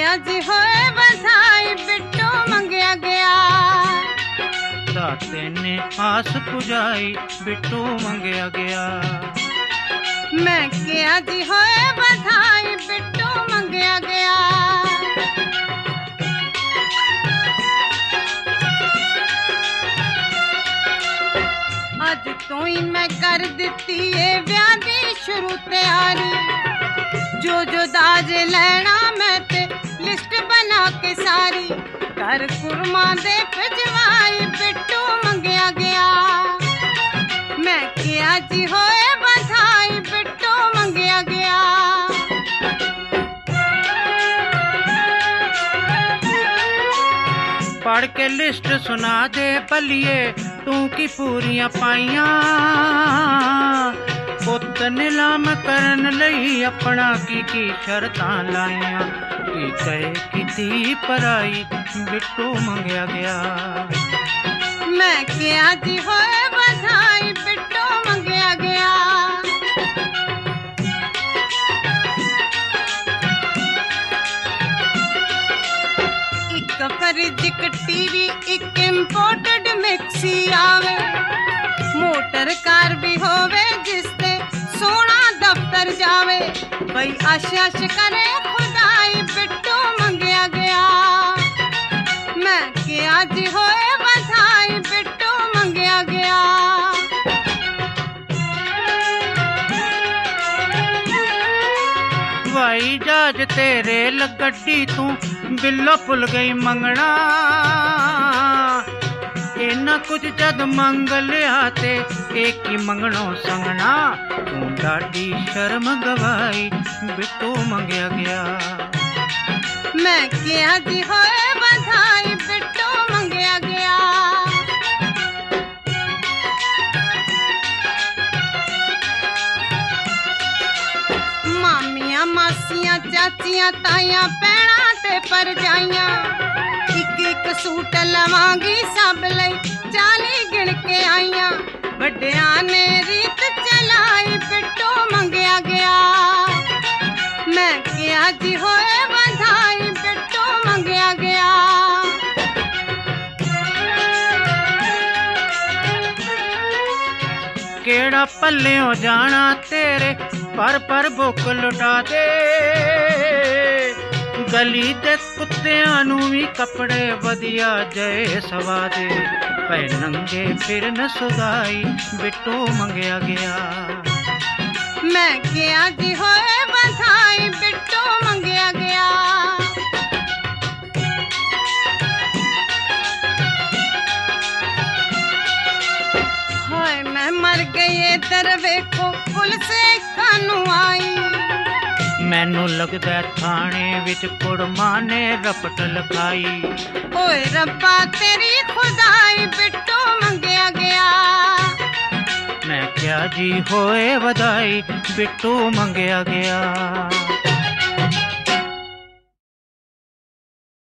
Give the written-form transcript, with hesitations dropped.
किया जी होए बधाई बिट्टू मंगया गया। दाते ने आस पुजाई बिट्टू मंगया गया। मैं किया जी होए बधाई बिट्टू मंगया गया। अज तो ही मैं कर दिती है ब्याह दी शुरू तैयारी। जो दाज लेना मैं ते लिस्ट बना के सारी। कर कुरमा दे भिजवाई बिट्टू मंगया गया। मैं किया जी होए बधाई बिट्टू मंगया गया। पढ़ के लिस्ट सुना दे बलिए तू की पूरियां पाइया। पुत नीलाम करन लई अपना की शर्तां लाइया। की कहे की पराई बिट्टू मंगया गया। मैं किया जी होए बधाई बिट्टू मंगया गया। एक फ्रिज एक टीवी एक इंपोर्टेड मिक्सी आवे। मोटर कार भी होवे जिसते सोना दफ्तर जावे। भाई आश करे खुदाई बिट्टू मंगया गया। मैं किया जी होए बधाई बिट्टू मंगया गया। भाई जहाज तेरे लगड्डी तू बिल्लो भुल गई मंगना। इन्ना कुछ जद मंग लिया ते एक ही मंगनो संगना। तू डाडी शर्म गवाई बिट्टू मंगया गया। मैं किया जी होए बधाई बिट्टू मंगया गया। मामियां मासियां चाचियां ताइयां भैणां ते परजाइयां। एक सूट लवांगी सब लई 40 गिण के आईयां। वड्डियां ने रीत चलाई बिट्टू मंगया गया। मैं किया जी होए बधाई बिट्टू मंगया गया। केड़ा पल्ले हो जाना तेरे पर बुक लुटा दे। गली दे कुत्तियां नू भी कपड़े वधिया जय सवा दे। पै नंगे फिर न सुधाई बिट्टू मंगया गया। मैं किया जी होए बधाई बिट्टू मंगया गया। हाय मैं मर गई इधर वेखो पुलिस कानू आई। मैनू लगदा थाने विच कुड़मा ने रपट लखाई। ओए रब्बा तेरी खुदाई बिट्टू मंगया गया। मैं क्या जी होए बधाई बिट्टू मंगया गया।